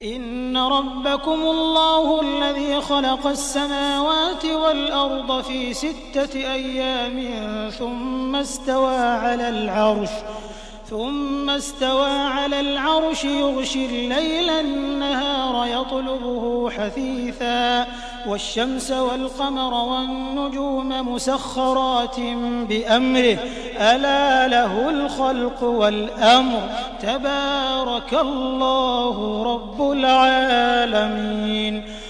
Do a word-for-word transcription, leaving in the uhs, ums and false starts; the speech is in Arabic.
إِنَّ رَبَّكُمُ اللَّهُ الَّذِي خَلَقَ السَّمَاوَاتِ وَالْأَرْضَ فِي سِتَّةِ أَيَّامٍ ثُمَّ اسْتَوَىٰ عَلَى الْعَرْشِ ثُمَّ اسْتَوَىٰ عَلَى الْعَرْشِ يُغْشِي اللَّيْلَ النَّهَارَ يَطْلُبُهُ حَثِيثًا وَالشَّمْسَ وَالْقَمَرَ وَالنُّجُومَ مُسَخَّرَاتٍ بِأَمْرِهِ أَلَا لَهُ الْخَلْقُ وَالْأَمْرُ تَبَارَكَ اللَّهُ رَبُّ الْعَالَمِينَ